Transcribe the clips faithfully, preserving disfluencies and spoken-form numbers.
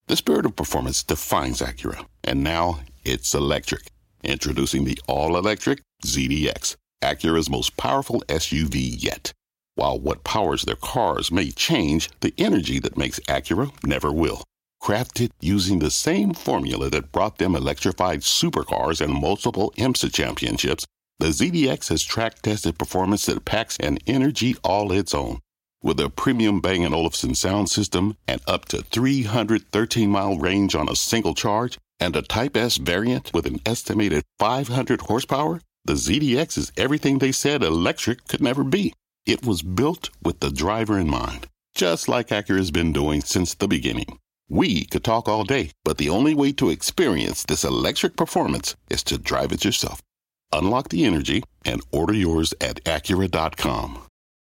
The spirit of performance defines Acura, and now it's electric. Introducing the all-electric Z D X, Acura's most powerful S U V yet. While what powers their cars may change, the energy that makes Acura never will. Crafted using the same formula that brought them electrified supercars and multiple IMSA championships, the Z D X has track-tested performance that packs an energy all its own. With a premium Bang and Olufsen sound system and up to three hundred thirteen mile range on a single charge, and a Type S variant with an estimated five hundred horsepower, the Z D X is everything they said electric could never be. It was built with the driver in mind, just like Acura's been doing since the beginning. We could talk all day, but the only way to experience this electric performance is to drive it yourself. Unlock the energy and order yours at Acura dot com.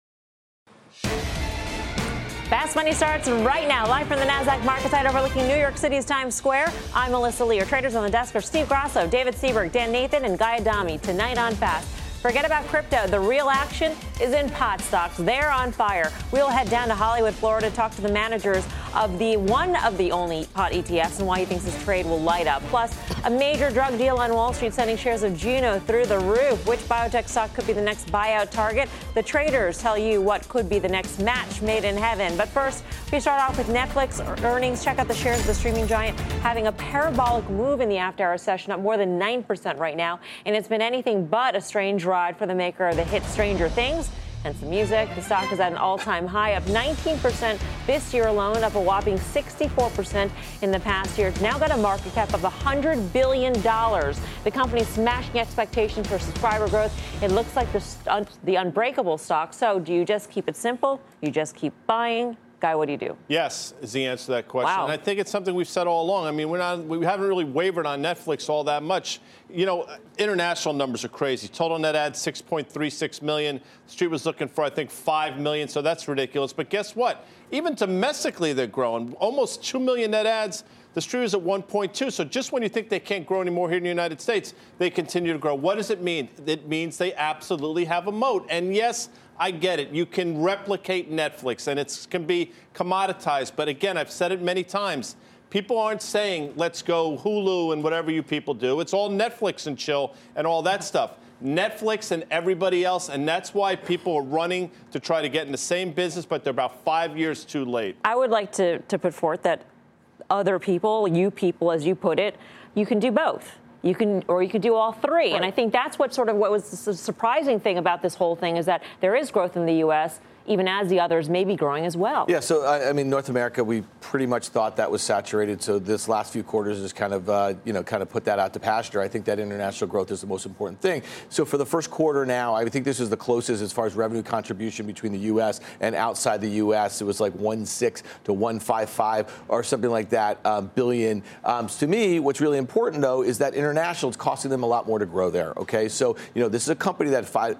Fast Money starts right now, live from the NASDAQ market site overlooking New York City's Times Square. I'm Melissa Lee. Our traders on the desk are Steve Grasso, David Seaberg, Dan Nathan, and Guy Adami. Tonight on Fast. Forget about crypto. The real action is in pot stocks. They're on fire. We'll head down to Hollywood, Florida, to talk to the managers of the one of the only pot E T Fs and why he thinks this trade will light up. Plus, a major drug deal on Wall Street sending shares of Juno through the roof. Which biotech stock could be the next buyout target? The traders tell you what could be the next match made in heaven. But first, we start off with Netflix earnings. Check out the shares of the streaming giant having a parabolic move in the after-hour session, up more than nine percent right now. And it's been anything but a strange ride for the maker of the hit Stranger Things and some music. The stock is at an all-time high, up nineteen percent this year alone, up a whopping sixty-four percent in the past year. It's now got a market cap of one hundred billion dollars. The company's smashing expectations for subscriber growth. It looks like the, un- the unbreakable stock. So do you just keep it simple? You just keep buying? Guy, what do you do? Yes, is the answer to that question. Wow. And I think it's something we've said all along. I mean, we're not, we haven't really wavered on Netflix all that much. You know, international numbers are crazy. Total net adds six point three six million. The Street was looking for, I think, five million, so that's ridiculous. But guess what? Even domestically, they're growing. Almost two million net adds. The Street is at one point two. So just when you think they can't grow anymore here in the United States, they continue to grow. What does it mean? It means they absolutely have a moat. And yes, I get it. You can replicate Netflix, and it can be commoditized. But again, I've said it many times. People aren't saying, let's go Hulu and whatever you people do. It's all Netflix and chill and all that stuff. Netflix and everybody else, and that's why people are running to try to get in the same business, but they're about five years too late. I would like to, to put forth that other people, you people, as you put it, you can do both. You can, or you could do all three. Right. And I think that's what sort of what was the surprising thing about this whole thing is that there is growth in the U S, even as the others may be growing as well. Yeah, so, I, I mean, North America, we pretty much thought that was saturated. So this last few quarters has kind of, uh, you know, kind of put that out to pasture. I think that international growth is the most important thing. So for the first quarter now, I think this is the closest as far as revenue contribution between the U S and outside the U S. It was like one six to one five five or something like that um, billion. Um, to me, what's really important, though, is that international is costing them a lot more to grow there. OK, so, you know, this is a company that five,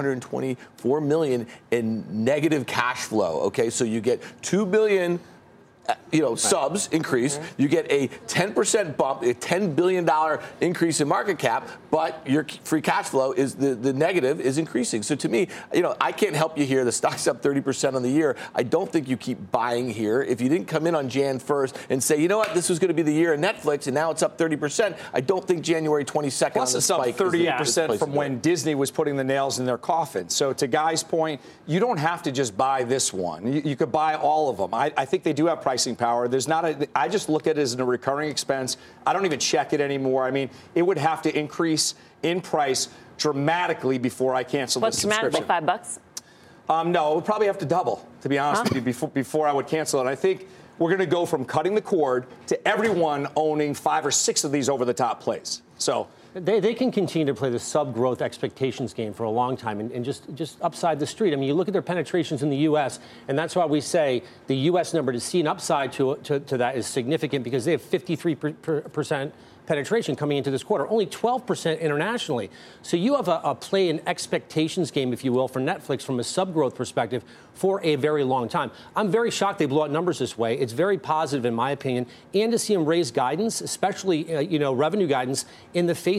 524 million in net negative cash flow. Okay, so you get two billion, you know, subs increase. Mm-hmm. You get a ten percent bump, a ten billion dollars increase in market cap, but your free cash flow is the, the negative is increasing. So to me, you know, I can't help you here. The stock's up thirty percent on the year. I don't think you keep buying here. If you didn't come in on January first and say, you know what, this was going to be the year of Netflix, and now it's up thirty percent, I don't think January twenty-second Plus on the it's up spike thirty-eight percent from when it. Disney was putting the nails in their coffin. So to Guy's point, you don't have to just buy this one. You, you could buy all of them. I, I think they do have pricing power. There's not a, I just look at it as a recurring expense. I don't even check it anymore. I mean, it would have to increase in price dramatically before I cancel What's this subscription. What's dramatic, like five bucks? Um, no, it would probably have to double, to be honest huh? with you, before, before I would cancel it. I think we're going to go from cutting the cord to everyone owning five or six of these over-the-top plays. So They, they can continue to play the sub-growth expectations game for a long time and, and just, just upside the street. I mean, you look at their penetrations in the U S, and that's why we say the U S number to see an upside to, to, to that is significant because they have fifty-three percent penetration coming into this quarter, only twelve percent internationally. So you have a, a play and expectations game, if you will, for Netflix from a sub-growth perspective for a very long time. I'm very shocked they blew out numbers this way. It's very positive, in my opinion, and to see them raise guidance, especially, uh, you know, revenue guidance in the face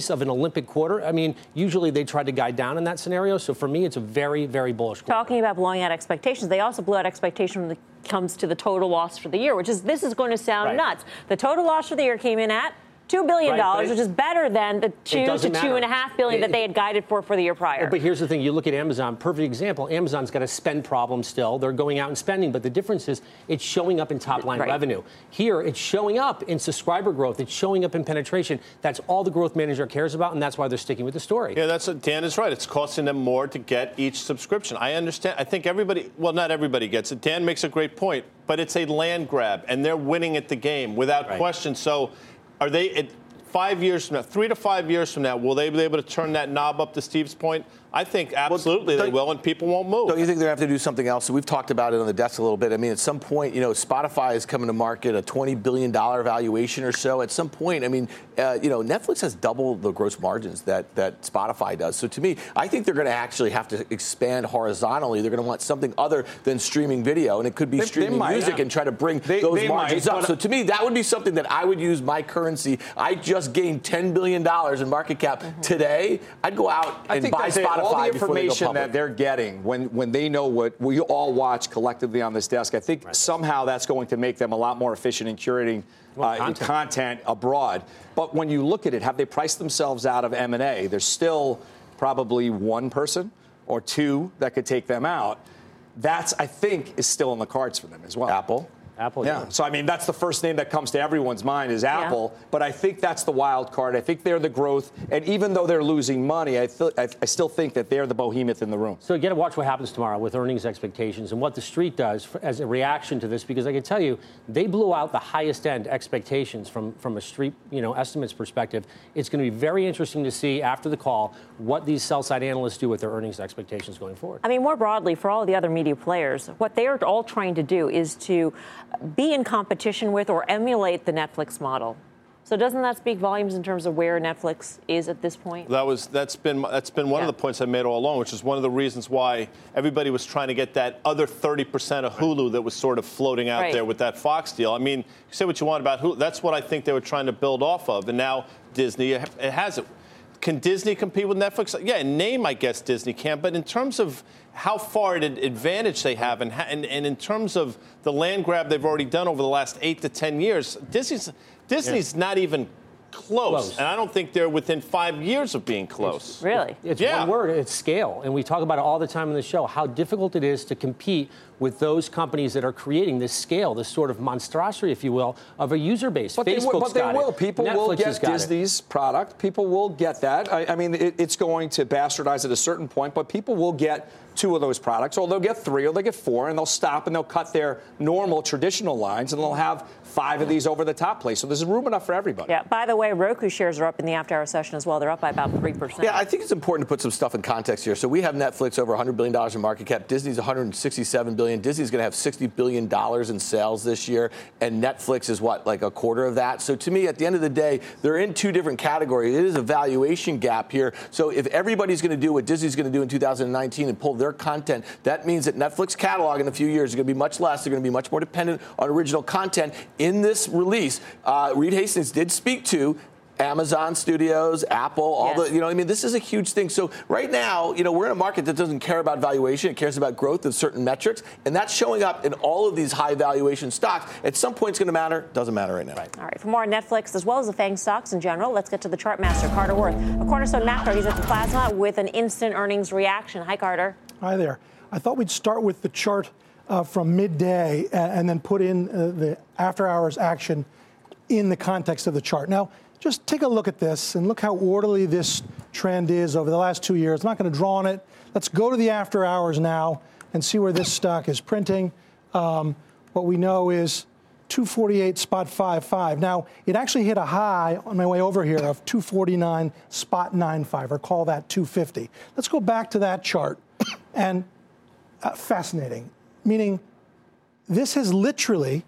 case of an Olympic quarter, I mean, usually they try to guide down in that scenario. So for me, it's a very, very bullish quarter. Talking about blowing out expectations, they also blew out expectations when it comes to the total loss for the year, which is, this is going to sound right. nuts. The total loss for the year came in at two billion dollars, right, which is better than the two to matter. two and a half billion it, that they had guided for for the year prior. But here's the thing. You look at Amazon, perfect example. Amazon's got a spend problem still. They're going out and spending, but the difference is it's showing up in top line right. revenue. Here, it's showing up in subscriber growth. It's showing up in penetration. That's all the growth manager cares about, and that's why they're sticking with the story. Yeah, that's what Dan is right. It's costing them more to get each subscription. I understand. I think everybody, well, not everybody gets it. Dan makes a great point, but it's a land grab, and they're winning at the game without right. question. So are they... It, Five years from now, three to five years from now, will they be able to turn that knob up, to Steve's point? I think absolutely well, they will, and people won't move. Don't you think they have to do something else? So we've talked about it on the desk a little bit. I mean, at some point, you know, Spotify is coming to market, a twenty billion dollars valuation or so. At some point, I mean, uh, you know, Netflix has double the gross margins that, that Spotify does. So to me, I think they're going to actually have to expand horizontally. They're going to want something other than streaming video, and it could be they, streaming they might, music yeah. and try to bring they, those they margins might, up. So to me, that would be something that I would use my currency. I just gained ten billion dollars in market cap mm-hmm. today. I'd go out and buy Spotify all the before they go public. That they're getting when, when they know what we all watch collectively on this desk, I think right. somehow that's going to make them a lot more efficient in curating uh, content. content abroad. But when you look at it, have they priced themselves out of M and A? There's still probably one person or two that could take them out. That's, I think, is still in the cards for them as well. Apple. Apple, yeah. yeah. So, I mean, that's the first name that comes to everyone's mind is Apple. Yeah. But I think that's the wild card. I think they're the growth. And even though they're losing money, I, th- I, I still think that they're the behemoth in the room. So, you got to watch what happens tomorrow with earnings expectations and what the street does for, as a reaction to this, because I can tell you, they blew out the highest end expectations from, from a street, you know, estimates perspective. It's going to be very interesting to see after the call what these sell-side analysts do with their earnings expectations going forward. I mean, more broadly, for all of the other media players, what they are all trying to do is to be in competition with or emulate the Netflix model. So doesn't that speak volumes in terms of where Netflix is at this point? That was that's been that's been one yeah. of the points I made all along, which is one of the reasons why everybody was trying to get that other thirty percent of Hulu that was sort of floating out right. there with that Fox deal. I mean, you say what you want about Hulu. That's what I think they were trying to build off of, and now Disney it has it. Can Disney compete with Netflix? Yeah, in name, I guess Disney can, but in terms of how far an advantage they have, and, and, and in terms of the land grab they've already done over the last eight to ten years, Disney's Disney's yeah. not even close. close. And I don't think they're within five years of being close. Really? It's yeah. one word, it's scale. And we talk about it all the time on the show, how difficult it is to compete with those companies that are creating this scale, this sort of monstrosity, if you will, of a user base. But Facebook's they will. But they got will. It. People Netflix will get Disney's it. product. People will get that. I, I mean, it, it's going to bastardize at a certain point, but people will get two of those products, or they'll get three, or they'll get four, and they'll stop and they'll cut their normal traditional lines, and they'll have five of these over the top plays. So there's room enough for everybody. Yeah. By the way, Roku shares are up in the after-hour session as well. They're up by about three percent. Yeah, I think it's important to put some stuff in context here. So we have Netflix over one hundred billion dollars in market cap. Disney's one hundred sixty-seven billion dollars. Disney's going to have sixty billion dollars in sales this year, and Netflix is what, like a quarter of that? So to me, at the end of the day, they're in two different categories. It is a valuation gap here. So if everybody's going to do what Disney's going to do in two thousand nineteen and pull their content, that means that Netflix catalog in a few years is going to be much less. They're going to be much more dependent on original content. In this release, uh, Reed Hastings did speak to Amazon Studios, Apple, all yes. the, you know, I mean, this is a huge thing. So right now, you know, we're in a market that doesn't care about valuation. It cares about growth of certain metrics. And that's showing up in all of these high valuation stocks. At some point, it's going to matter. Doesn't matter right now. Right. All right. For more on Netflix, as well as the FANG stocks in general, let's get to the chart master, Carter Worth. A Cornerstone macro, he's at the Plasma with an instant earnings reaction. Hi, Carter. Hi there. I thought we'd start with the chart uh, from midday and, and then put in uh, the after-hours action in the context of the chart. Now, just take a look at this and look how orderly this trend is over the last two years. I'm not going to draw on it. Let's go to the after hours now and see where this stock is printing. Um, what we know is two forty-eight spot five five. Now, it actually hit a high on my way over here of two forty-nine spot nine five, or call that two fifty. Let's go back to that chart. And uh, fascinating, meaning this has literally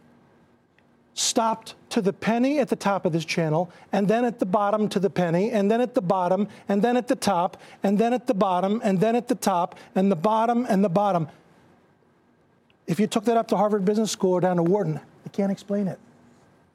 stopped to the penny at the top of this channel, and then at the bottom to the penny, and then at the bottom, and then at the top, and then at the bottom, and then at the top, and the bottom, and the bottom. If you took that up to Harvard Business School or down to Wharton, I can't explain it.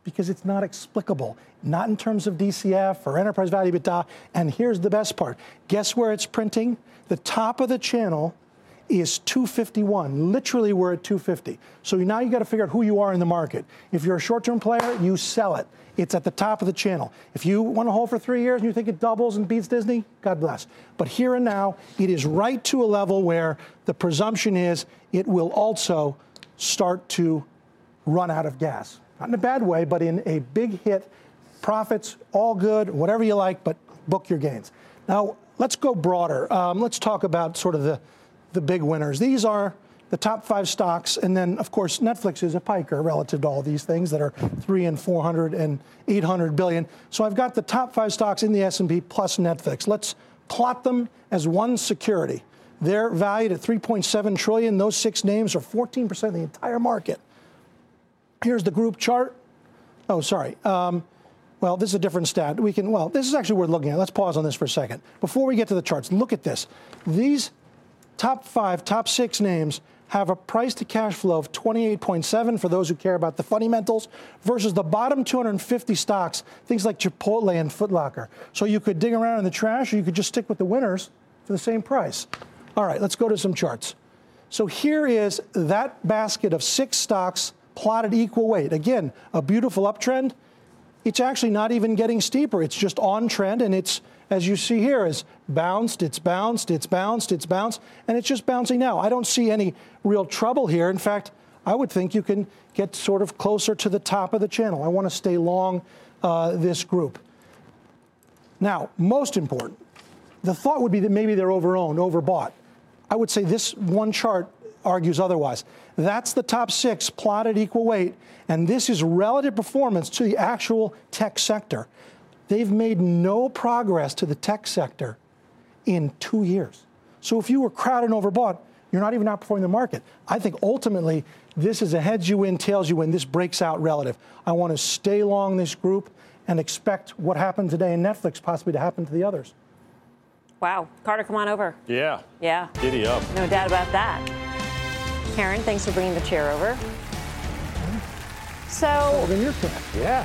because it's not explicable, not in terms of D C F or enterprise value EBITDA. And here's the best part. Guess where it's printing? The top of the channel is two fifty-one. Literally, we're at two fifty. So now you got to figure out who you are in the market. If you're a short-term player, you sell it. It's at the top of the channel. If you want to hold for three years and you think it doubles and beats Disney, God bless. But here and now, it is right to a level where the presumption is it will also start to run out of gas. Not in a bad way, but in a big hit. Profits, all good, whatever you like, but book your gains. Now, let's go broader. Um, let's talk about sort of the, the big winners. These are the top five stocks, and then, of course, Netflix is a piker relative to all these things that are three and four hundred and eight hundred billion. So I've got the top five stocks in the S and P plus Netflix. Let's plot them as one security. They're valued at three point seven trillion. Those six names are fourteen percent of the entire market. Here's the group chart. Oh, sorry. Um, well, this is a different stat. We can, well, this is actually worth looking at. Let's pause on this for a second. Before we get to the charts, look at this. These top five, top six names have a price to cash flow of twenty-eight point seven for those who care about the fundamentals versus the bottom two hundred fifty stocks, things like Chipotle and Foot Locker. So you could dig around in the trash or you could just stick with the winners for the same price. All right, let's go to some charts. So here is that basket of six stocks plotted equal weight. Again, a beautiful uptrend. It's actually not even getting steeper. It's just on trend, and it's, as you see here, is bounced, it's bounced, it's bounced, it's bounced, and it's just bouncing now. I don't see any real trouble here. In fact, I would think you can get sort of closer to the top of the channel. I want to stay long uh, this group. Now, most important, the thought would be that maybe they're overowned, overbought. I would say this one chart argues otherwise. That's the top six plotted equal weight, and this is relative performance to the actual tech sector. They've made no progress to the tech sector in two years. So if you were crowded and overbought, you're not even outperforming the market. I think ultimately this is a heads you win, tails you win. This breaks out relative. I want to stay long this group and expect what happened today in Netflix possibly to happen to the others. Wow. Carter, come on over. Yeah. Yeah. Giddy up. No doubt about that. Karen, thanks for bringing the chair over. So, Yeah,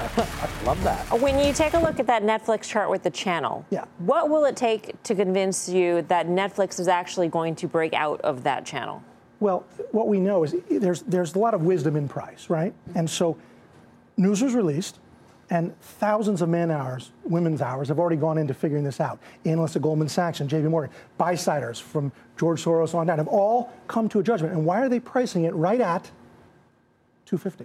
I love that. When you take a look at that Netflix chart with the channel, yeah. what will it take to convince you that Netflix is actually going to break out of that channel? Well, what we know is there's there's a lot of wisdom in price, right? And so news was released, and thousands of man hours, women's hours, have already gone into figuring this out. Analysts at Goldman Sachs and J P Morgan, buy-siders from George Soros on down, have all come to a judgment. And why are they pricing it right at two fifty?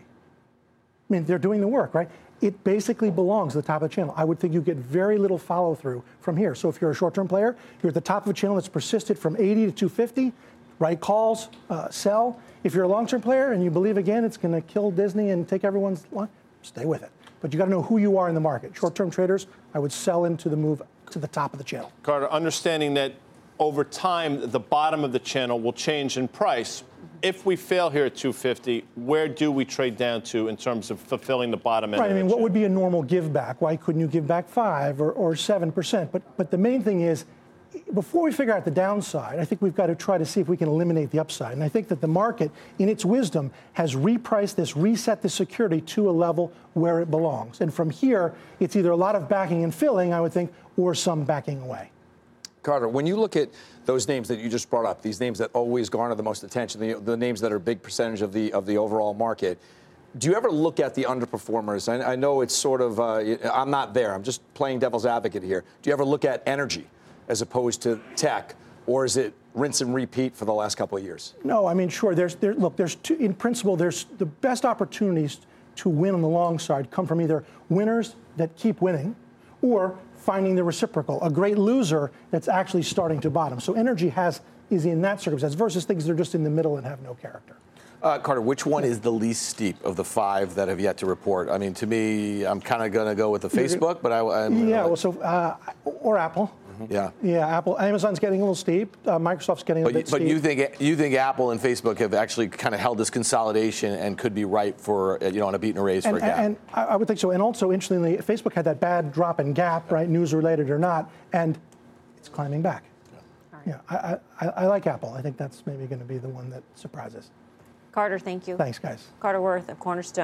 I mean, they're doing the work, right? It basically belongs to the top of the channel. I would think you get very little follow-through from here. So if you're a short-term player, you're at the top of a channel that's persisted from eighty to two fifty, right calls, uh, sell. If you're a long-term player and you believe, again, it's going to kill Disney and take everyone's line, stay with it. But you got to know who you are in the market. Short-term traders, I would sell into the move to the top of the channel. Carter, understanding that over time, the bottom of the channel will change in price. If we fail here at two fifty, where do we trade down to in terms of fulfilling the bottom end? Right. I mean, what would be a normal give back? Why couldn't you give back five or, or seven percent? But but the main thing is, before we figure out the downside, I think we've got to try to see if we can eliminate the upside. And I think that the market, in its wisdom, has repriced this, reset the security to a level where it belongs. And from here, it's either a lot of backing and filling, I would think, or some backing away. Carter, when you look at those names that you just brought up, these names that always garner the most attention, the, the names that are a big percentage of the of the overall market, do you ever look at the underperformers? I, I know it's sort of, uh, I'm not there. I'm just playing devil's advocate here. Do you ever look at energy as opposed to tech, or is it rinse and repeat for the last couple of years? No, I mean, sure. There's there, look. There's two, in principle. There's the best opportunities to win on the long side come from either winners that keep winning, or finding the reciprocal, a great loser that's actually starting to bottom. So energy has is in that circumstance versus things that are just in the middle and have no character. Uh, Carter, which one is the least steep of the five that have yet to report? I mean, to me, I'm kind of going to go with the Facebook, but I. I'm, yeah, well, so uh, or Apple. Yeah. Yeah, Apple. Amazon's getting a little steep. Uh, Microsoft's getting a but, bit but steep. But you think you think Apple and Facebook have actually kind of held this consolidation and could be ripe for, you know, on a beat and a raise and, for a gap? And I would think so. And also, interestingly, Facebook had that bad drop in gap, right, news related or not, and it's climbing back. Yeah, yeah I, I, I like Apple. I think that's maybe going to be the one that surprises. Carter, thank you. Thanks, guys. Carter Worth of Cornerstone.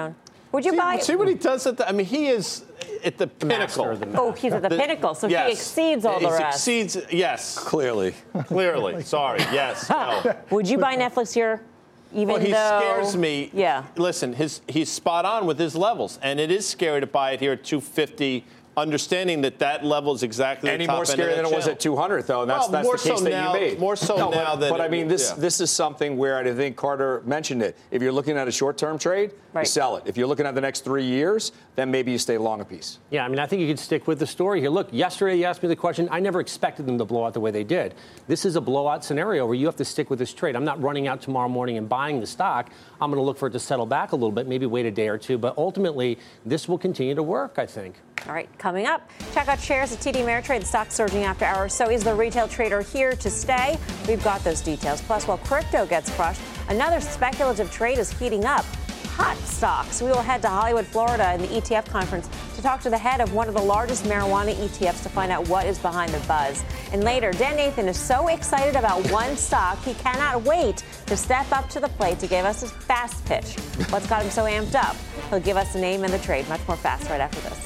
Would you see, buy? See what he does at the, I mean, he is at the pinnacle. Oh, he's at the, the pinnacle, so yes. he exceeds all he the rest. Exceeds, yes. Clearly. Clearly. Sorry. Yes. No. Would you buy Netflix here? Even well, he though, scares me. Yeah. Listen, his he's spot on with his levels, and it is scary to buy it here at two fifty. Understanding that that level is exactly any the top more scary than it was at two hundred, though. And that's, well, that's more the case so that now, you made. More so no, now but, than. But I mean, this yeah. this is something where I think Carter mentioned it. If you're looking at a short-term trade, right. you sell it. If you're looking at the next three years, then maybe you stay long a piece. Yeah, I mean, I think you could stick with the story here. Look, yesterday you asked me the question. I never expected them to blow out the way they did. This is a blowout scenario where you have to stick with this trade. I'm not running out tomorrow morning and buying the stock. I'm going to look for it to settle back a little bit, maybe wait a day or two. But ultimately, this will continue to work, I think. All right, coming up, check out shares at T D Ameritrade. The stock surging after hours. So is the retail trader here to stay? We've got those details. Plus, while crypto gets crushed, another speculative trade is heating up. Hot stocks. We will head to Hollywood, Florida in the E T F conference to talk to the head of one of the largest marijuana E T Fs to find out what is behind the buzz. And later, Dan Nathan is so excited about one stock, he cannot wait to step up to the plate to give us his fast pitch. What's got him so amped up? He'll give us the name and the trade. Much more fast right after this.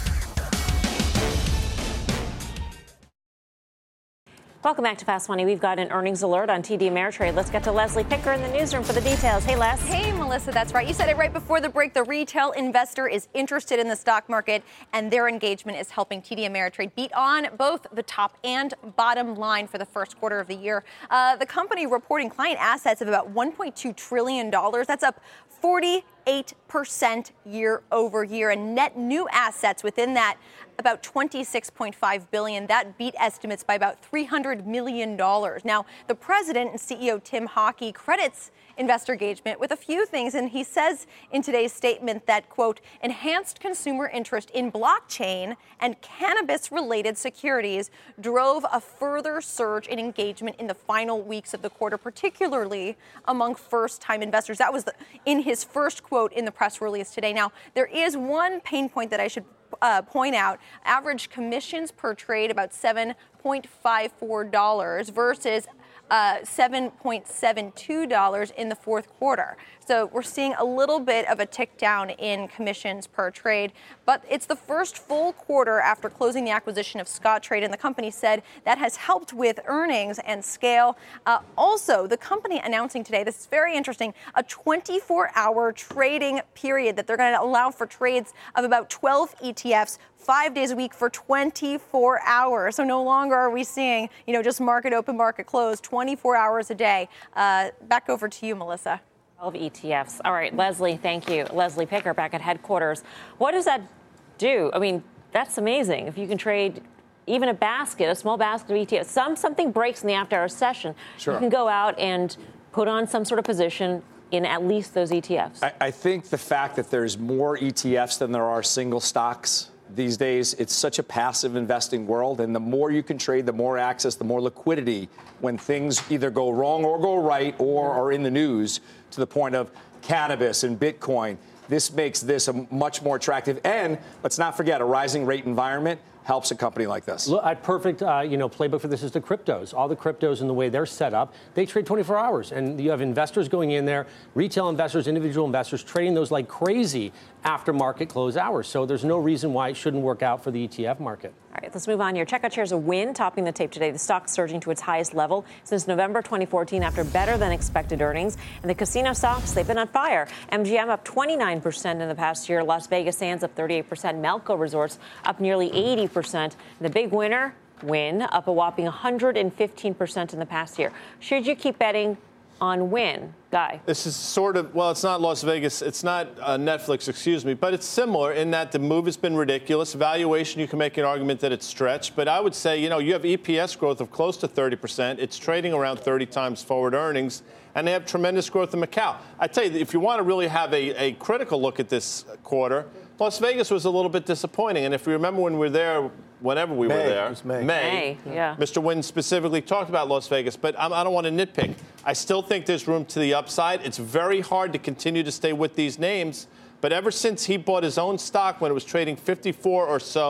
Welcome back to Fast Money. We've got an earnings alert on T D Ameritrade. Let's get to Leslie Picker in the newsroom for the details. Hey, Les. Hey, Melissa, that's right. You said it right before the break. The retail investor is interested in the stock market, and their engagement is helping T D Ameritrade beat on both the top and bottom line for the first quarter of the year. Uh, the company reporting client assets of about one point two trillion dollars. That's up forty-eight percent year over year, and net new assets within that about twenty-six point five billion dollars. That beat estimates by about three hundred million dollars. Now, the president and C E O Tim Hockey credits investor engagement with a few things, and he says in today's statement that, quote, enhanced consumer interest in blockchain and cannabis-related securities drove a further surge in engagement in the final weeks of the quarter, particularly among first-time investors. That was the, in his first quote in the press release today. Now, there is one pain point that I should Uh, point out. Average commissions per trade about seven point five four dollars versus uh, seven point seven two dollars in the fourth quarter. So we're seeing a little bit of a tick down in commissions per trade, but it's the first full quarter after closing the acquisition of Scottrade, and the company said that has helped with earnings and scale. Uh, also, the company announcing today, this is very interesting, a twenty-four hour trading period that they're going to allow for trades of about twelve E T Fs five days a week for twenty-four hours. So no longer are we seeing, you know, just market open, market close, twenty-four hours a day. Uh, back over to you, Melissa. twelve E T Fs. All right, Leslie, thank you. Leslie Picker back at headquarters. What does that do? I mean, that's amazing. If you can trade even a basket, a small basket of E T Fs, some something breaks in the after-hours session, sure. You can go out and put on some sort of position in at least those E T Fs. I, I think the fact that there's more E T Fs than there are single stocks these days, it's such a passive investing world, and the more you can trade, the more access, the more liquidity when things either go wrong or go right or are in the news, to the point of cannabis and Bitcoin. This makes this a much more attractive, and let's not forget, a rising rate environment helps a company like this. Look, a perfect, uh, you know, playbook for this is the cryptos. All the cryptos and the way they're set up, they trade twenty-four hours, and you have investors going in there, retail investors, individual investors trading those like crazy after market close hours. So there's no reason why it shouldn't work out for the E T F market. All right, let's move on here. Checkout shares a win, topping the tape today. The stock surging to its highest level since November twenty fourteen after better than expected earnings. And the casino stocks, they've been on fire. M G M up twenty-nine percent in the past year. Las Vegas Sands up thirty-eight percent. Melco Resorts up nearly eighty percent. The big winner, Wynn, up a whopping one hundred fifteen percent in the past year. Should you keep betting on Wynn, Guy? This is sort of, well, it's not Las Vegas, it's not uh, Netflix, excuse me, but it's similar in that the move has been ridiculous. Valuation, you can make an argument that it's stretched, but I would say, you know, you have E P S growth of close to thirty percent. It's trading around thirty times forward earnings, and they have tremendous growth in Macau. I tell you, if you want to really have a, a critical look at this quarter, Las Vegas was a little bit disappointing, and if you remember when we were there, whenever we May. were there, It was May. May, May, yeah. Mister Wynn specifically talked about Las Vegas, but I'm, I don't want to nitpick. I still think there's room to the upside. It's very hard to continue to stay with these names, but ever since he bought his own stock when it was trading fifty-four or so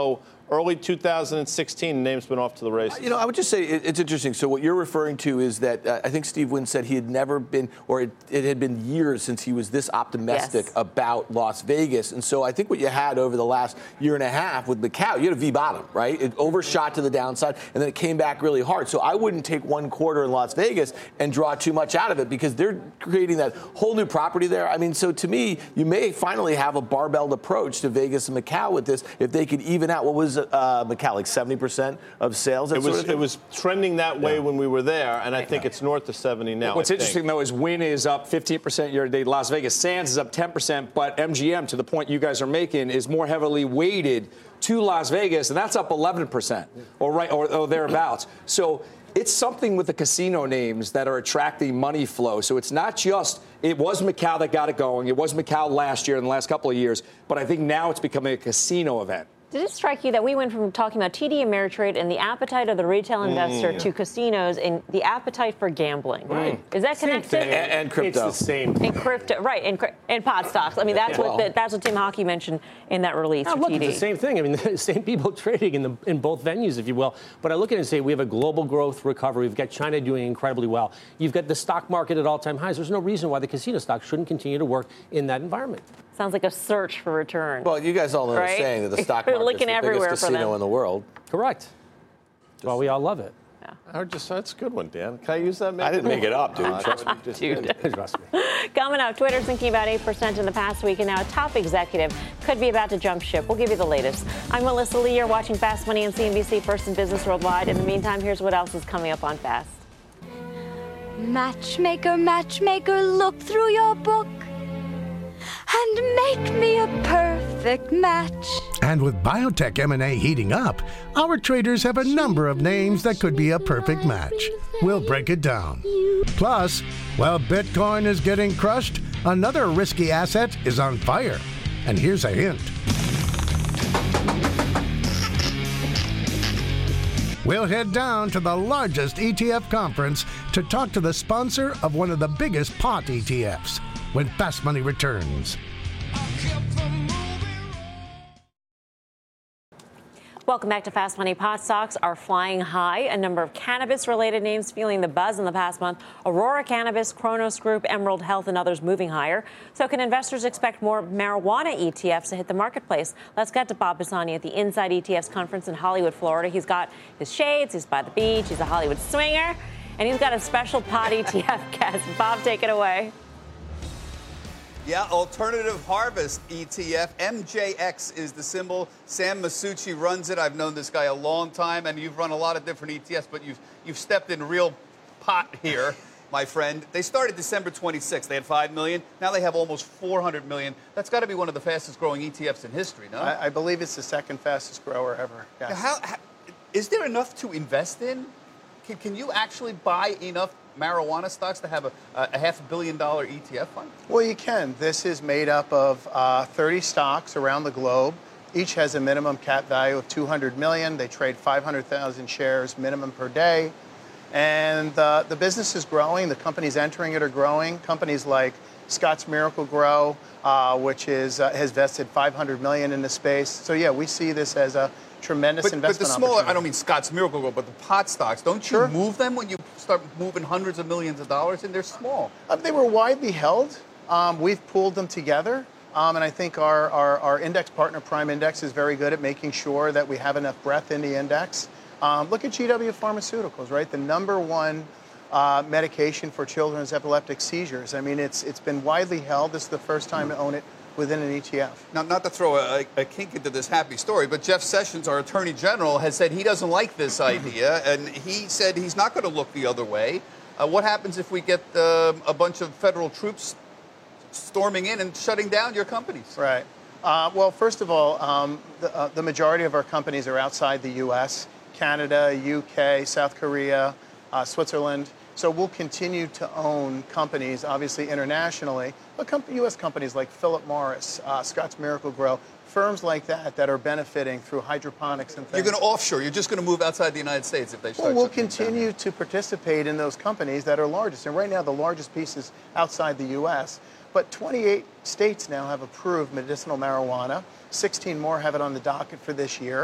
early two thousand sixteen, the name's been off to the races. You know, I would just say it, it's interesting. So what you're referring to is that uh, I think Steve Wynn said he had never been, or it, it had been years since he was this optimistic yes. about Las Vegas. And so I think what you had over the last year and a half with Macau, you had a V bottom, right? It overshot to the downside, and then it came back really hard. So I wouldn't take one quarter in Las Vegas and draw too much out of it because they're creating that whole new property there. I mean, so to me, you may finally have a barbelled approach to Vegas and Macau with this if they could even out what was uh, Macau, like seventy percent of sales? It was, sort of it was trending that way yeah. when we were there, and I think it's north of seventy now. What's I interesting, think. though, is Wynn is up fifteen percent year to date. Las Vegas Sands is up ten percent, but M G M, to the point you guys are making, is more heavily weighted to Las Vegas, and that's up eleven percent or right or, or thereabouts. So it's something with the casino names that are attracting money flow. So it's not just, it was Macau that got it going. It was Macau last year and the last couple of years, but I think now it's becoming a casino event. Did it strike you that we went from talking about T D Ameritrade and the appetite of the retail investor mm. to casinos and the appetite for gambling? Right. Is that Same connected? And, and crypto. It's the same. And crypto, right? And, and pod stocks. I mean, that's yeah. what the, that's what Tim Hockey mentioned in that release. Now, for look, T D. it's the same thing. I mean, the same people trading in the in both venues, if you will. But I look at it and say we have a global growth recovery. We've got China doing incredibly well. You've got the stock market at all-time highs. There's no reason why the casino stocks shouldn't continue to work in that environment. Sounds like a search for return. Well, you guys all know right? the saying that the stock We're market is looking the everywhere biggest for casino them. in the world. Correct. Well, we all love it. I just, that's a good one, Dan. Can I use that? Maybe? I didn't make it up, dude. Uh, Trust me. just Dude. Trust me. Coming up, Twitter's thinking about eight percent in the past week, and now a top executive could be about to jump ship. We'll give you the latest. I'm Melissa Lee. You're watching Fast Money on C N B C, First in Business Worldwide. In the meantime, here's what else is coming up on Fast. Matchmaker, matchmaker, look through your book and make me a perfect match. And with biotech M and A heating up, our traders have a number of names that could be a perfect match. We'll break it down. Plus, while Bitcoin is getting crushed, another risky asset is on fire. And here's a hint. We'll head down to the largest E T F conference to talk to the sponsor of one of the biggest pot E T Fs when Fast Money returns. Welcome back to Fast Money. Pot stocks are flying high. A number of cannabis-related names feeling the buzz in the past month. Aurora Cannabis, Kronos Group, Emerald Health, and others moving higher. So can investors expect more marijuana E T Fs to hit the marketplace? Let's get to Bob Pisani at the Inside E T Fs conference in Hollywood, Florida. He's got his shades. He's by the beach. He's a Hollywood swinger. And he's got a special pot E T F guest. Bob, take it away. Yeah, Alternative Harvest E T F. M J X is the symbol. Sam Masucci runs it. I've known this guy a long time, and you've run a lot of different E T Fs, but you've you've stepped in real pot here, my friend. They started December twenty-sixth. They had five million. Now they have almost four hundred million. That's got to be one of the fastest growing E T Fs in history, no? I, I believe it's the second fastest grower ever. Yes. Now how, how, is there enough to invest in? Can, can you actually buy enough marijuana stocks to have a, a half a billion dollar E T F fund? Well, you can. This is made up of uh, thirty stocks around the globe. Each has a minimum cap value of two hundred million. They trade five hundred thousand shares minimum per day. And uh, the business is growing. The companies entering it are growing. Companies like Scotts Miracle-Gro, uh, which is uh, has vested five hundred million in the space. So yeah, we see this as a tremendous but, investment But the smaller, opportunity. I don't mean Scotts Miracle-Gro, but the pot stocks, don't you Sure. move them when you start moving hundreds of millions of dollars in? They're small. Uh, they were widely held. Um, we've pulled them together. Um, and I think our, our, our index partner, Prime Index, is very good at making sure that we have enough breadth in the index. Um, look at G W Pharmaceuticals, right? The number one uh, medication for children's epileptic seizures. I mean, it's it's been widely held. This is the first time to own it within an E T F. Now, not to throw a, a kink into this happy story, but Jeff Sessions, our Attorney General, has said he doesn't like this idea, and he said he's not going to look the other way. Uh, what happens if we get uh, a bunch of federal troops storming in and shutting down your companies? Right. Uh, well, first of all, um, the, uh, the majority of our companies are outside the U S, Canada, U K, South Korea, uh, Switzerland. So we'll continue to own companies, obviously internationally, but com- U S companies like Philip Morris, uh, Scotts Miracle-Gro, firms like that that are benefiting through hydroponics and things. You're going to offshore. You're just going to move outside the United States if they start. Well, we'll shutting down. continue to participate in those companies that are largest. And right now, the largest piece is outside the U S. But twenty-eight states now have approved medicinal marijuana. sixteen more have it on the docket for this year.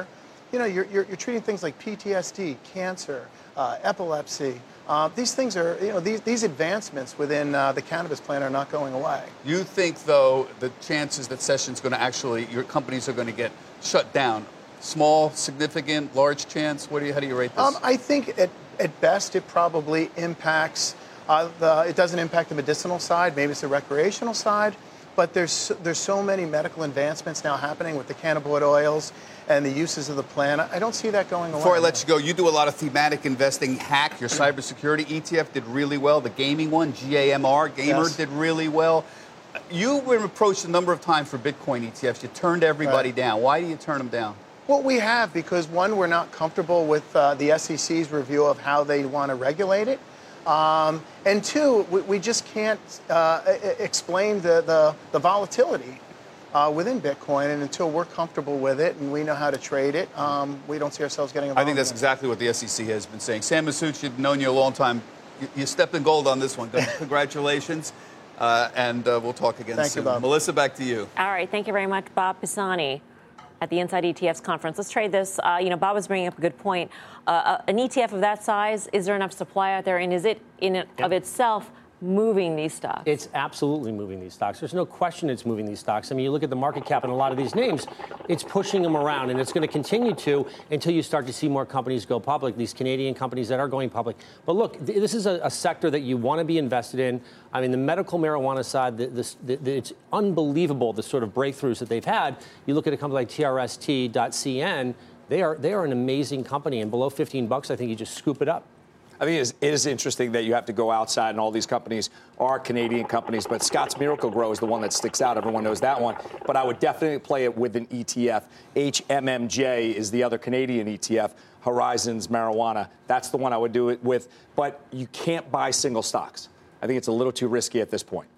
you know, you're, you're, you're treating things like P T S D, cancer, uh, epilepsy. Uh, these things are, you know, these, these advancements within uh, the cannabis plan are not going away. You think, though, the chances that Sessions going to actually, your companies are going to get shut down, small, significant, large chance? What do you, how do you rate this? Um, I think at, at best it probably impacts, uh, the, it doesn't impact the medicinal side, maybe it's the recreational side, but there's, there's so many medical advancements now happening with the cannabinoid oils and the uses of the plan. I don't see that going away. Before I let you go, you do a lot of thematic investing. Hack, your cybersecurity E T F did really well. The gaming one, G A M R, Gamer, Yes. did really well. You were approached a number of times for Bitcoin E T Fs. You turned everybody Right. down. Why do you turn them down? Well, we have because, one, we're not comfortable with uh, the S E C's review of how they want to regulate it. Um, and two, we, we just can't uh, explain the, the, the volatility uh, within Bitcoin. And until we're comfortable with it and we know how to trade it, um, we don't see ourselves getting involved. I think that's in it. exactly what the S E C has been saying. Sam Masucci, I've known you a long time. You, you stepped in gold on this one. Congratulations. Uh, and uh, we'll talk again Thank you, soon. Bob. Melissa, back to you. All right, thank you very much, Bob Pisani at the Inside E T Fs conference. Let's trade this. Uh, you know, Bob was bringing up a good point. Uh, an E T F of that size, is there enough supply out there, and is it in it of itself moving these stocks? It's absolutely moving these stocks. There's no question it's moving these stocks. I mean, you look at the market cap in a lot of these names, it's pushing them around, and it's going to continue to until you start to see more companies go public, these Canadian companies that are going public. But look, th- this is a, a sector that you want to be invested in. I mean, the medical marijuana side, the, this, the, the, it's unbelievable the sort of breakthroughs that they've had. You look at a company like T R S T dot C N, they are, they are an amazing company, and below fifteen bucks, I think you just scoop it up. I think it is, it is interesting that you have to go outside, and all these companies are Canadian companies, but Scott's Miracle-Gro is the one that sticks out. Everyone knows that one. But I would definitely play it with an E T F. H M M J is the other Canadian E T F. Horizons Marijuana. That's the one I would do it with. But you can't buy single stocks. I think it's a little too risky at this point.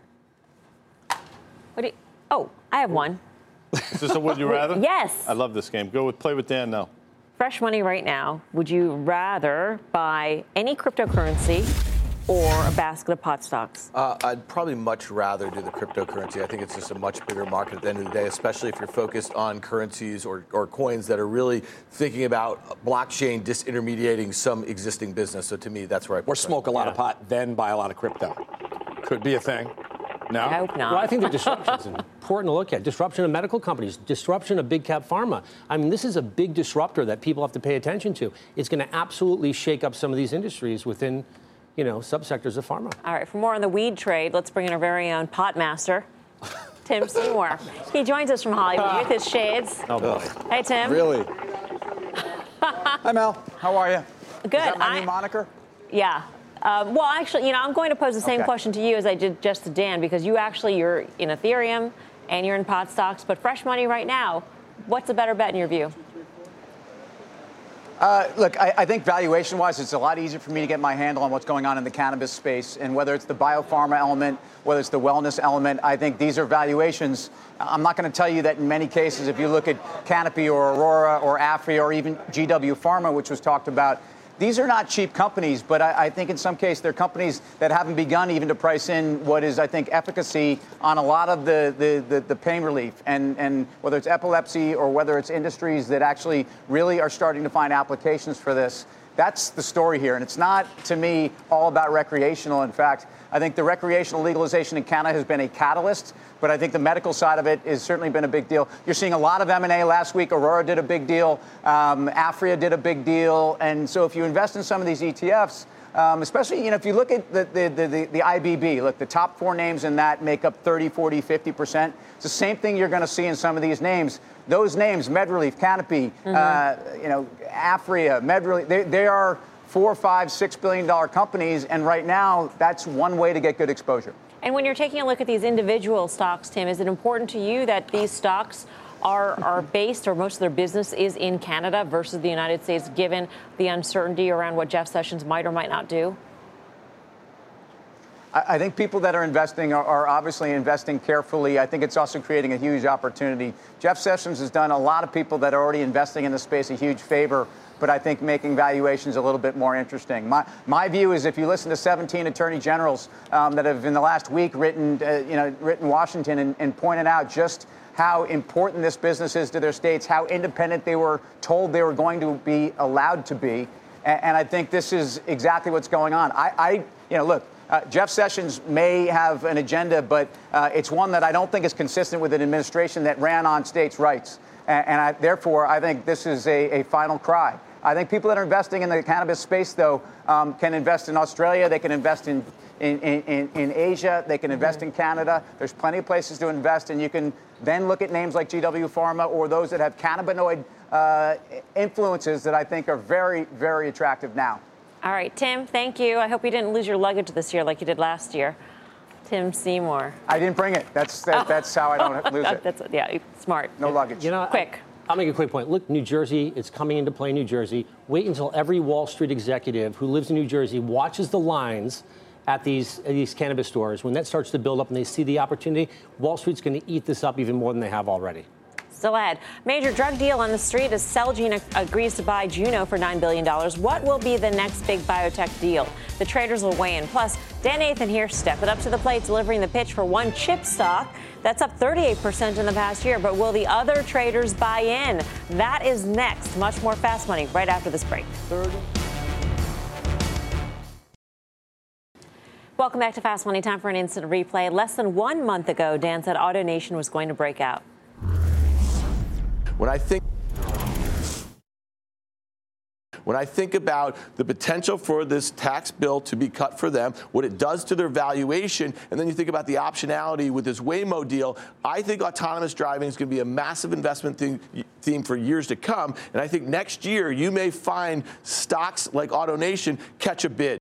What do you, oh, I have one. Is this a would you rather? Yes. I love this game. Go with play with Dan now. Fresh money right now. Would you rather buy any cryptocurrency or a basket of pot stocks? Uh, I'd probably much rather do the cryptocurrency. I think it's just a much bigger market at the end of the day, especially if you're focused on currencies or, or coins that are really thinking about blockchain disintermediating some existing business. So to me, that's where I prefer. Or smoke a lot yeah. of pot, then buy a lot of crypto. Could be a thing. No? I hope not. Well, I think the disruption is important to look at. Disruption of medical companies, disruption of big cap pharma. I mean, this is a big disruptor that people have to pay attention to. It's going to absolutely shake up some of these industries within, you know, subsectors of pharma. All right, for more on the weed trade, let's bring in our very own pot master, Tim Seymour. He joins us from Hollywood with his shades. Oh, boy. Hey, Tim. Really? Hi, Mel. How are you? Good. Is that my I, new moniker? Yeah. Um, well, actually, you know, I'm going to pose the same Okay. question to you as I did just to Dan, because you actually, you're in Ethereum and you're in pot stocks, but fresh money right now, what's a better bet in your view? Uh, look, I, I think valuation-wise, it's a lot easier for me to get my handle on what's going on in the cannabis space. And whether it's the biopharma element, whether it's the wellness element, I think these are valuations. I'm not going to tell you that in many cases, if you look at Canopy or Aurora or Afria or even G W Pharma, which was talked about, these are not cheap companies, but I, I think in some cases they're companies that haven't begun even to price in what is, I think, efficacy on a lot of the, the, the, the pain relief. And, and whether it's epilepsy or whether it's industries that actually really are starting to find applications for this, that's the story here. And it's not, to me, all about recreational. In fact, I think the recreational legalization in Canada has been a catalyst, but I think the medical side of it has certainly been a big deal. You're seeing a lot of M and A last week. Aurora did a big deal. Um, Afria did a big deal. And so if you invest in some of these E T Fs, um, especially, you know, if you look at the, the, the, the, the I B B, look, the top four names in that make up thirty, forty, fifty percent. It's the same thing you're going to see in some of these names. Those names, MedRelief, Canopy, mm-hmm. uh, you know, Afria, MedRelief, they, they are four, five, six billion dollar companies. And right now, that's one way to get good exposure. And when you're taking a look at these individual stocks, Tim, is it important to you that these stocks are, are based, or most of their business is in Canada versus the United States, given the uncertainty around what Jeff Sessions might or might not do? I think people that are investing are, are obviously investing carefully. I think it's also creating a huge opportunity. Jeff Sessions has done a lot of people that are already investing in the space a huge favor, but I think making valuations a little bit more interesting. My my view is if you listen to seventeen attorney generals um, that have in the last week written, uh, you know, written Washington and, and pointed out just how important this business is to their states, how independent they were told they were going to be allowed to be. And, and I think this is exactly what's going on. I, I you know, look, uh, Jeff Sessions may have an agenda, but uh, it's one that I don't think is consistent with an administration that ran on states' rights. And, and I, therefore, I think this is a, a final cry. I think people that are investing in the cannabis space, though, um, can invest in Australia. They can invest in in, in, in Asia. They can invest in Canada. There's plenty of places to invest, and you can then look at names like G W Pharma or those that have cannabinoid uh, influences that I think are very, very attractive now. All right, Tim, thank you. I hope you didn't lose your luggage this year like you did last year. Tim Seymour. I didn't bring it. That's that, oh. that's how I don't lose it. That's, yeah, smart. No luggage. You know, quick. I'll make a quick point. Look, New Jersey, it's coming into play, New Jersey. Wait until every Wall Street executive who lives in New Jersey watches the lines at these, at these cannabis stores. When that starts to build up and they see the opportunity, Wall Street's going to eat this up even more than they have already. Still ahead. Major drug deal on the street as Celgene agrees to buy Juno for nine billion dollars. What will be the next big biotech deal? The traders will weigh in. Plus, Dan Nathan here stepping up to the plate, delivering the pitch for one chip stock. That's up thirty-eight percent in the past year. But will the other traders buy in? That is next. Much more Fast Money right after this break. Third. Welcome back to Fast Money. Time for an instant replay. Less than one month ago, Dan said AutoNation was going to break out. When I think When I think about the potential for this tax bill to be cut for them, what it does to their valuation, and then you think about the optionality with this Waymo deal, I think autonomous driving is going to be a massive investment theme, theme for years to come. And I think next year you may find stocks like AutoNation catch a bid.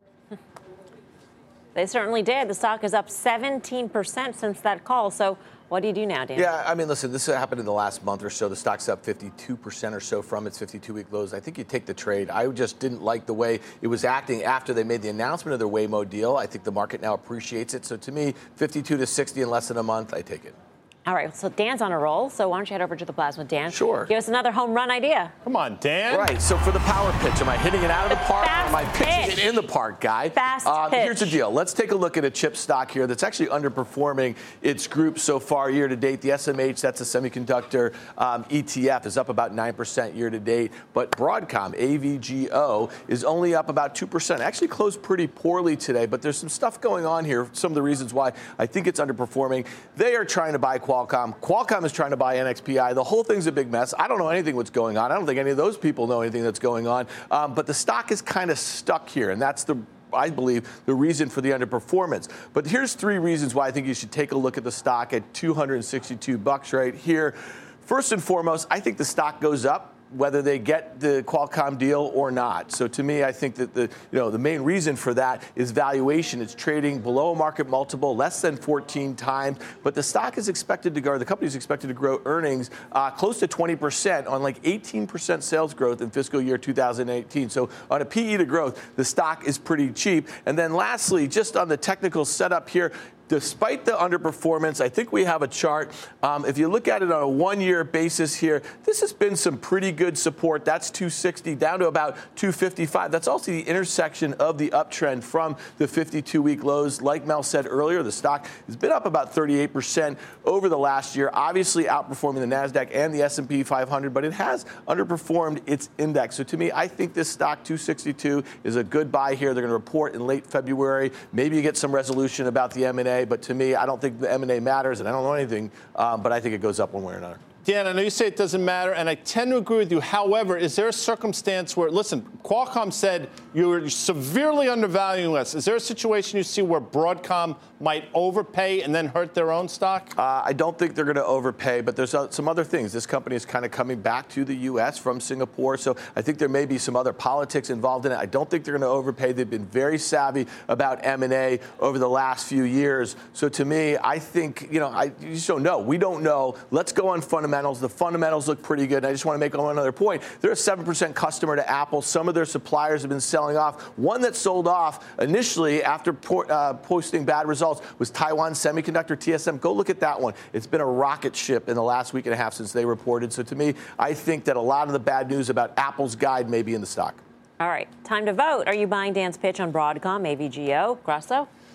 They certainly did. The stock is up seventeen percent since that call. So what do you do now, Dan? Yeah, I mean, listen, this happened in the last month or so. The stock's up fifty-two percent or so from its fifty-two-week lows. I think you take the trade. I just didn't like the way it was acting after they made the announcement of their Waymo deal. I think the market now appreciates it. So to me, fifty-two to sixty in less than a month, I take it. All right, so Dan's on a roll, so why don't you head over to the plasma, Dan? Sure. Give us another home run idea. Come on, Dan. Right, so for the power pitch, am I hitting it out of the park or am I pitching pitch. it in the park, guy? Fast um, pitch. Here's the deal. Let's take a look at a chip stock here that's actually underperforming its group so far year to date. The S M H, that's a semiconductor um, E T F, is up about nine percent year to date. But Broadcom, A V G O, is only up about two percent. Actually closed pretty poorly today, but there's some stuff going on here. Some of the reasons why I think it's underperforming. They are trying to buy Qualcomm. Qualcomm Qualcomm is trying to buy N X P I. The whole thing's a big mess. I don't know anything what's going on. I don't think any of those people know anything that's going on. Um, but the stock is kind of stuck here, and that's the I believe, the reason for the underperformance. But here's three reasons why I think you should take a look at the stock at two hundred sixty-two bucks right here. First and foremost, I think the stock goes up whether they get the Qualcomm deal or not. So to me, I think that the you know the main reason for that is valuation. It's trading below a market multiple, less than fourteen times, but the stock is expected to grow, the company is expected to grow earnings uh, close to twenty percent on like eighteen percent sales growth in fiscal year two thousand eighteen. So on a P E to growth, the stock is pretty cheap. And then lastly, just on the technical setup here, despite the underperformance, I think we have a chart. Um, if you look at it on a one-year basis here, this has been some pretty good support. That's two sixty down to about two fifty-five. That's also the intersection of the uptrend from the fifty-two-week lows. Like Mel said earlier, the stock has been up about thirty-eight percent over the last year, obviously outperforming the NASDAQ and the S and P five hundred, but it has underperformed its index. So to me, I think this stock, two sixty-two, is a good buy here. They're going to report in late February. Maybe you get some resolution about the M and A. But to me, I don't think the M and A matters, and I don't know anything, um, but I think it goes up one way or another. Dan, I know you say it doesn't matter, and I tend to agree with you. However, is there a circumstance where, listen, Qualcomm said you're severely undervaluing us. Is there a situation you see where Broadcom might overpay and then hurt their own stock? Uh, I don't think they're going to overpay, but there's uh, some other things. This company is kind of coming back to the U S from Singapore, so I think there may be some other politics involved in it. I don't think they're going to overpay. They've been very savvy about M and A over the last few years. So to me, I think, you know, I you just don't know. We don't know. Let's go on fundamentals. The fundamentals look pretty good. And I just want to make one other point. They're a seven percent customer to Apple. Some of their suppliers have been selling off. One that sold off initially after po- uh, posting bad results was Taiwan Semiconductor, T S M. Go look at that one. It's been a rocket ship in the last week and a half since they reported. So to me, I think that a lot of the bad news about Apple's guide may be in the stock. All right, time to vote. Are you buying Dan's pitch on Broadcom, A V G O, Grasso?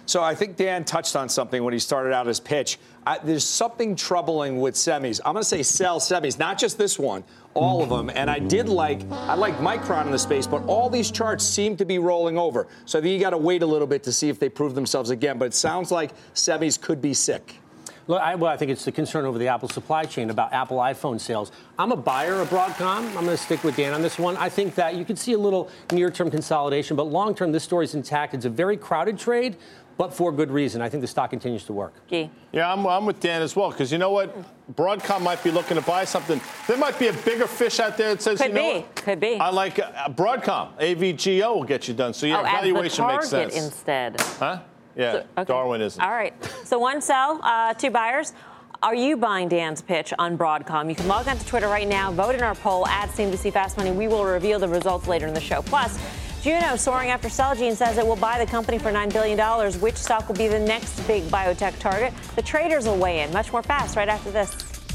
So I think Dan touched on something when he started out his pitch. I, there's something troubling with semis. I'm going to say sell semis, not just this one, all of them. And I did like, I like Micron in the space, but all these charts seem to be rolling over. So I think you got to wait a little bit to see if they prove themselves again. But it sounds like semis could be sick. Look, I, well, I think it's the concern over the Apple supply chain about Apple iPhone sales. I'm a buyer of Broadcom. I'm going to stick with Dan on this one. I think that you could see a little near-term consolidation, but long-term, this story's intact. It's a very crowded trade, but for good reason. I think the stock continues to work. Guy. Yeah, I'm, I'm with Dan as well, because you know what? Broadcom might be looking to buy something. There might be a bigger fish out there that says, Could you know be. what? Could be. I like uh, Broadcom. A V G O will get you done. So, yeah, oh, valuation as the makes target sense. instead. Huh? Yeah, So, okay. Darwinism. All right. So one sell, uh, two buyers. Are you buying Dan's pitch on Broadcom? You can log on to Twitter right now, vote in our poll, at C N B C Fast Money. We will reveal the results later in the show. Plus, Juno soaring after Celgene says it will buy the company for nine billion dollars. Which stock will be the next big biotech target? The traders will weigh in. Much more fast right after this.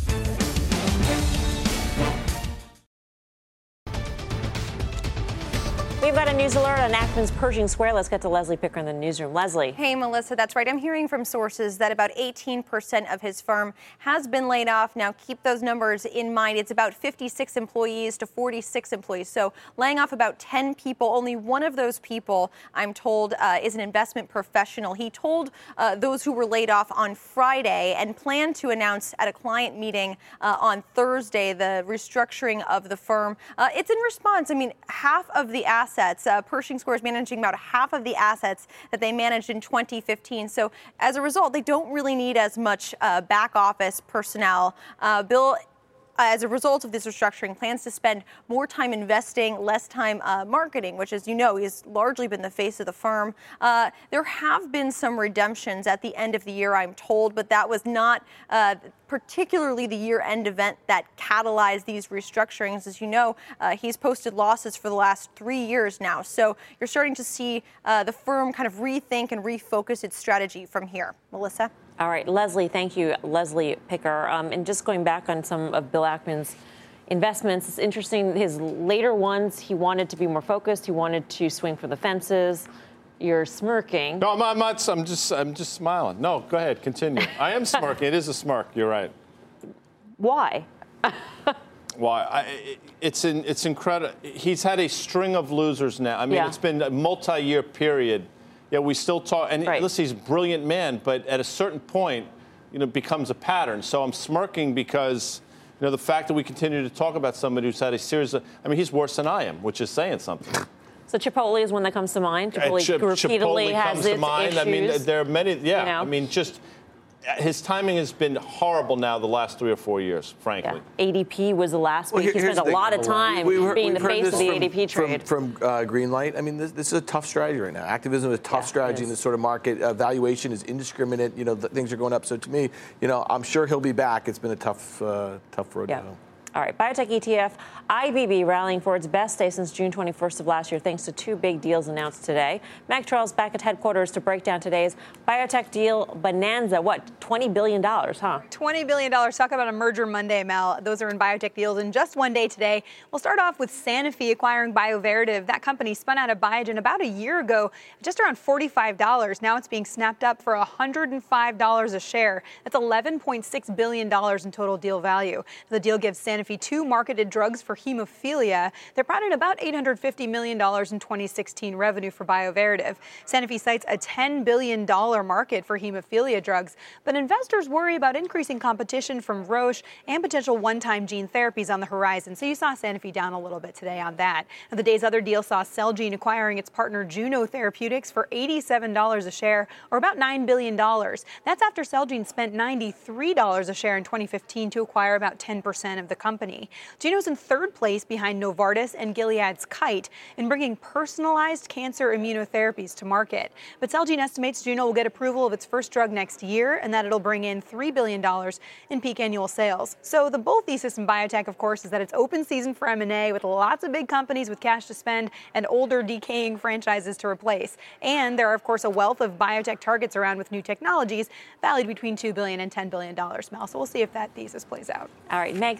We've got a news alert on Ackman's Pershing Square. Let's get to Leslie Picker in the newsroom. Leslie. Hey, Melissa, that's right. I'm hearing from sources that about eighteen percent of his firm has been laid off. Now, keep those numbers in mind. It's about fifty-six employees to forty-six employees. So laying off about ten people. Only one of those people, I'm told, uh, is an investment professional. He told uh, those who were laid off on Friday and planned to announce at a client meeting uh, on Thursday the restructuring of the firm. Uh, it's in response. I mean, half of the assets Assets. Uh, Pershing Square is managing about half of the assets that they managed in twenty fifteen. So as a result, they don't really need as much uh, back office personnel. Uh, Bill, as a result of this restructuring, plans to spend more time investing, less time uh, marketing, which, as you know, has largely been the face of the firm. Uh, there have been some redemptions at the end of the year, I'm told, but that was not uh, particularly the year-end event that catalyzed these restructurings. As you know, uh, he's posted losses for the last three years now. So you're starting to see uh, the firm kind of rethink and refocus its strategy from here. Melissa? All right, Leslie, thank you, Leslie Picker. Um, and just going back on some of Bill Ackman's investments, it's interesting. His later ones, he wanted to be more focused. He wanted to swing for the fences. You're smirking. No, I'm not. I'm just, I'm just smiling. No, go ahead, continue. I am smirking. It is a smirk. You're right. Why? Why? I, it's in, it's incredible. He's had a string of losers now. I mean, Yeah. it's been a multi-year period. Yeah, we still talk. And Right. listen, he's a brilliant man, but at a certain point, you know, it becomes a pattern. So I'm smirking because, you know, the fact that we continue to talk about somebody who's had a series of, I mean, he's worse than I am, which is saying something. So Chipotle is one that comes to mind. Chipotle Uh, Chip- repeatedly Chipotle has comes its to mind. issues. I mean, there are many. Yeah, you know? I mean, just his timing has been horrible now the last three or four years, frankly. Yeah. A D P was the last Well, week. here- He here's spent a the thing. lot of time We- we- being we've the heard face this of the from- A D P trade. From, from uh, Greenlight, I mean, this, this is a tough strategy right now. Activism is a tough Yeah, strategy it in is. this sort of market. Uh, valuation is indiscriminate. You know, th- things are going up. So to me, you know, I'm sure he'll be back. It's been a tough, uh, tough road Yeah. to go. All right, biotech E T F, I B B rallying for its best day since June twenty-first of last year, thanks to two big deals announced today. Mac Charles back at headquarters to break down today's biotech deal bonanza. What, twenty billion dollars, huh? twenty billion dollars. Talk about a merger Monday, Mel. Those are in biotech deals in just one day today. We'll start off with Sanofi acquiring BioVerativ. That company spun out of Biogen about a year ago, just around forty-five dollars. Now it's being snapped up for one hundred five dollars a share. That's eleven point six billion dollars in total deal value. The deal gives Sanofi two marketed drugs for hemophilia. They're brought in about eight hundred fifty million dollars in twenty sixteen revenue for BioVerativ. Sanofi cites a ten billion dollars market for hemophilia drugs, but investors worry about increasing competition from Roche and potential one-time gene therapies on the horizon. So you saw Sanofi down a little bit today on that. Now, the day's other deal saw Celgene acquiring its partner Juno Therapeutics for eighty-seven dollars a share, or about nine billion dollars. That's after Celgene spent ninety-three dollars a share in twenty fifteen to acquire about ten percent of the company. Juno's in third place behind Novartis and Gilead's Kite in bringing personalized cancer immunotherapies to market. But Celgene estimates Juno will get approval of its first drug next year and that it'll bring in three billion dollars in peak annual sales. So the bull thesis in biotech, of course, is that it's open season for M and A with lots of big companies with cash to spend and older decaying franchises to replace. And there are, of course, a wealth of biotech targets around with new technologies valued between two billion dollars and ten billion dollars, Mel. So we'll see if that thesis plays out. All right, Meg, thank you.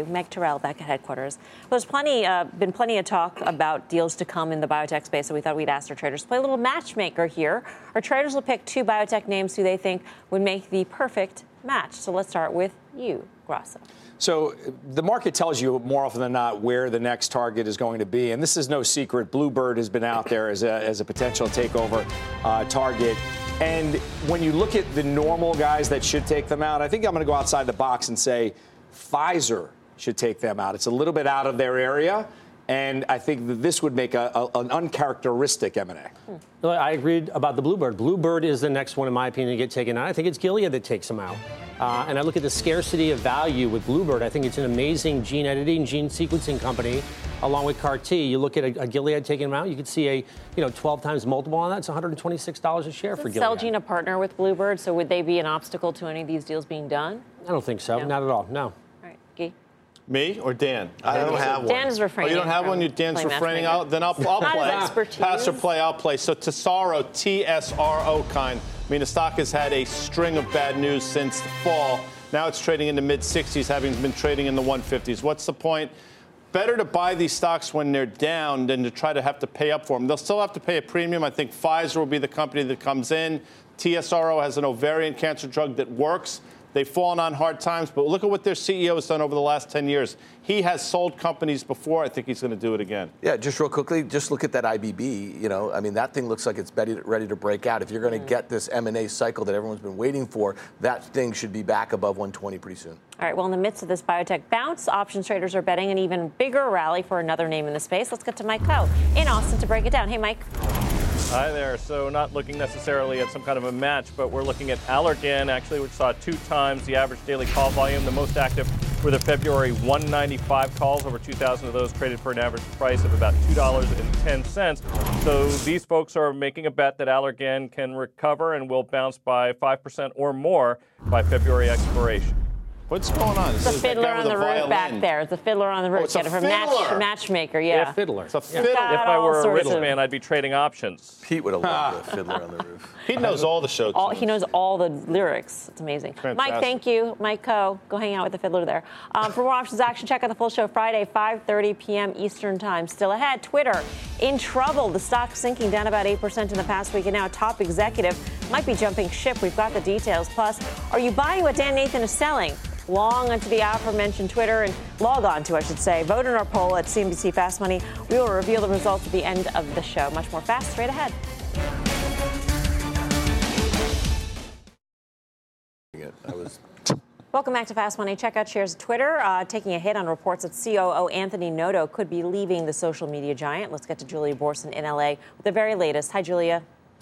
Meg Terrell back at headquarters. Well, there's plenty, uh, been plenty of talk about deals to come in the biotech space, so we thought we'd ask our traders to play a little matchmaker here. Our traders will pick two biotech names who they think would make the perfect match. So let's start with you, Grasso. So the market tells you more often than not where the next target is going to be. And this is no secret. Bluebird has been out there as a, as a potential takeover uh, target. And when you look at the normal guys that should take them out, I think I'm going to go outside the box and say Pfizer should take them out. It's a little bit out of their area. And I think that this would make a, a, an uncharacteristic M and A. Hmm. I agreed about the Bluebird. Bluebird is the next one, in my opinion, to get taken out. I think it's Gilead that takes them out. Uh, and I look at the scarcity of value with Bluebird. I think it's an amazing gene editing, gene sequencing company, along with C A R T. You look at a, a Gilead taking them out, you could see a you know twelve times multiple on that. It's one hundred twenty-six dollars a share Isn't for Gilead. Celgene a partner with Bluebird, so would they be an obstacle to any of these deals being done? I don't think so. No. Not at all. No. All right, Guy. Me or Dan? I don't have one. Dan is refraining. Oh, you don't have from one? You Dan's playing refraining matchmaker. out? Then I'll, I'll Not play. his expertise. Pass or play, I'll play. So Tesaro, T S R O kind. I mean, the stock has had a string of bad news since the fall. Now it's trading in the mid sixties, having been trading in the one fifties. What's the point? Better to buy these stocks when they're down than to try to have to pay up for them. They'll still have to pay a premium. I think Pfizer will be the company that comes in. T S R O has an ovarian cancer drug that works. They've fallen on hard times, but look at what their C E O has done over the last ten years. He has sold companies before. I think he's going to do it again. Yeah, just real quickly, just look at that I B B. You know, I mean, that thing looks like it's ready to, ready to break out. If you're going to mm. get this M and A cycle that everyone's been waiting for, that thing should be back above one twenty pretty soon. All right, well, in the midst of this biotech bounce, options traders are betting an even bigger rally for another name in the space. Let's get to Mike Coe in Austin to break it down. Hey, Mike. Hi there. So not looking necessarily at some kind of a match, but we're looking at Allergan, actually, which saw two times the average daily call volume. The most active were the February one ninety-five calls. Over two thousand of those traded for an average price of about two dollars and ten cents. So these folks are making a bet that Allergan can recover and will bounce by five percent or more by February expiration. What's going on? It's a fiddler on the roof back there. It's a fiddler on the roof. Oh, it's a Get it from match, fiddler. matchmaker, yeah. A fiddler. It's a fiddler. If I were a rich man, I'd be trading options. Pete would have loved a fiddler on the roof. He knows all the show All, tunes. he knows all the lyrics. It's amazing. Fantastic. Mike, thank you. Mike Coe, go hang out with the fiddler there. Um, for more options action, check out the full show Friday, five thirty p.m. Eastern Time. Still ahead, Twitter in trouble. The stock sinking down about eight percent in the past week, and now top executive might be jumping ship. We've got the details. Plus, are you buying what Dan Nathan is selling? Long onto the aforementioned Twitter and log on to, I should say. Vote in our poll at C N B C Fast Money. We will reveal the results at the end of the show. Much more fast, straight ahead. I was. Welcome back to Fast Money. Check out shares of Twitter, uh, taking a hit on reports that C O O Anthony Noto could be leaving the social media giant. Let's get to Julia Borson in L A with the very latest. Hi, Julia.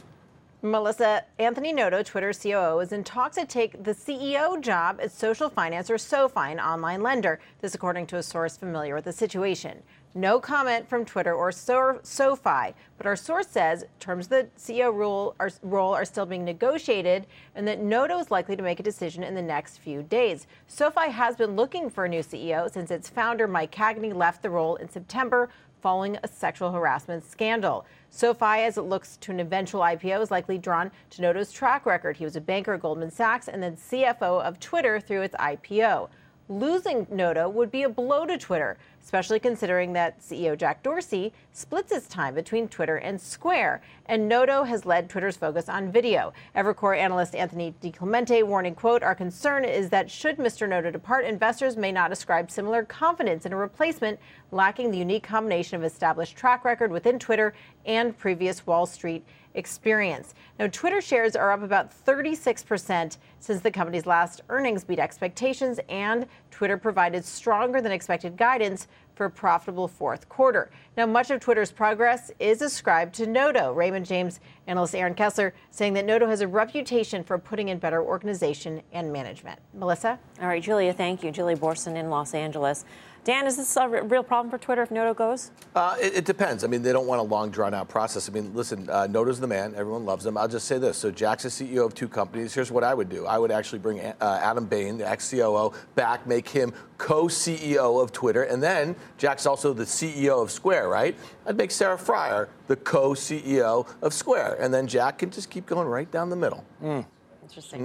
Melissa, Anthony Noto, Twitter C O O, is in talks to take the C E O job at social financer SoFi, an online lender. This according to a source familiar with the situation. No comment from Twitter or so- SoFi, but our source says terms of the C E O role are, role are still being negotiated and that Noto is likely to make a decision in the next few days. SoFi has been looking for a new C E O since its founder, Mike Cagney, left the role in September following a sexual harassment scandal. SoFi, as it looks to an eventual I P O, is likely drawn to Noto's track record. He was a banker at Goldman Sachs and then C F O of Twitter through its I P O. Losing Noto would be a blow to Twitter, especially considering that C E O Jack Dorsey splits his time between Twitter and Square, and Noto has led Twitter's focus on video. Evercore analyst Anthony DiClemente warning, quote, "Our concern is that should Mister Noto depart, investors may not ascribe similar confidence in a replacement lacking the unique combination of established track record within Twitter and previous Wall Street experience." Now, Twitter shares are up about thirty-six percent since the company's last earnings beat expectations, and Twitter provided stronger than expected guidance for a profitable fourth quarter. Now, much of Twitter's progress is ascribed to Noto. Raymond James analyst Aaron Kessler saying that Noto has a reputation for putting in better organization and management. Melissa? All right, Julia, thank you. Julia Borson in Los Angeles. Dan, is this a r- real problem for Twitter if Noto goes? Uh, it, it depends. I mean, they don't want a long, drawn-out process. I mean, listen, uh, Noto's the man. Everyone loves him. I'll just say this. So Jack's the C E O of two companies. Here's what I would do. I would actually bring uh, Adam Bain, the ex-C O O, back, make him co-C E O of Twitter. And then Jack's also the C E O of Square, right? I'd make Sarah Friar the co-C E O of Square. And then Jack can just keep going right down the middle. Mm. Interesting. Mm-hmm.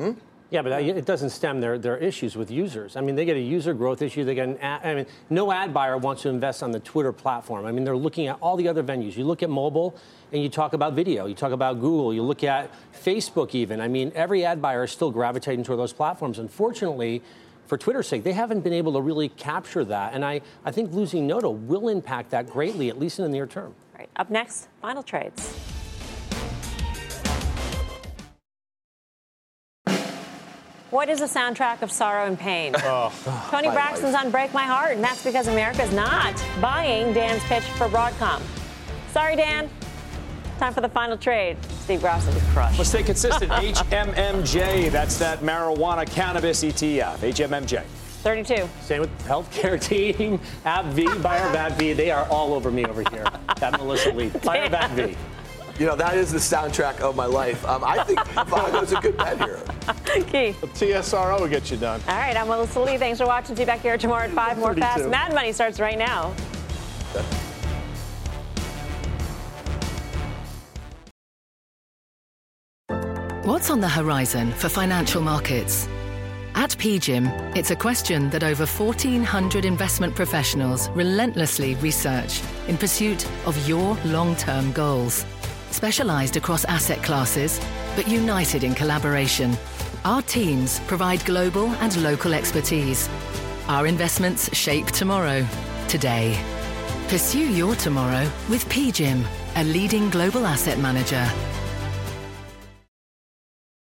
Yeah, but it doesn't stem their, their issues with users. I mean, they get a user growth issue. They get an ad, I mean, no ad buyer wants to invest on the Twitter platform. I mean, they're looking at all the other venues. You look at mobile and you talk about video. You talk about Google. You look at Facebook even. I mean, every ad buyer is still gravitating toward those platforms. Unfortunately, for Twitter's sake, they haven't been able to really capture that. And I, I think losing Noto will impact that greatly, at least in the near term. All right, up next, final trades. What is the soundtrack of sorrow and pain? Oh, Tony Braxton's on Break My Heart, and that's because America's not buying Dan's pitch for Broadcom. Sorry, Dan. Time for the final trade. Steve Grasso is crushed. Let's stay consistent. H M M J, that's that marijuana cannabis E T F. H M M J. thirty-two. Same with healthcare team, AbbVie, buyer of AbbVie. They are all over me over here. That Melissa Lee. Buyer of AbbVie. You know, that is the soundtrack of my life. Um, I think Vago's a good bet here. Key. The T S R O will get you done. All right, I'm Melissa Lee. Thanks for watching. See you back here tomorrow at five. More Fast Mad Money starts right now. What's on the horizon for financial markets? At P G I M, it's a question that over fourteen hundred investment professionals relentlessly research in pursuit of your long-term goals. Specialized across asset classes, but united in collaboration, our teams provide global and local expertise. Our investments shape tomorrow, today. Pursue your tomorrow with P G I M, a leading global asset manager.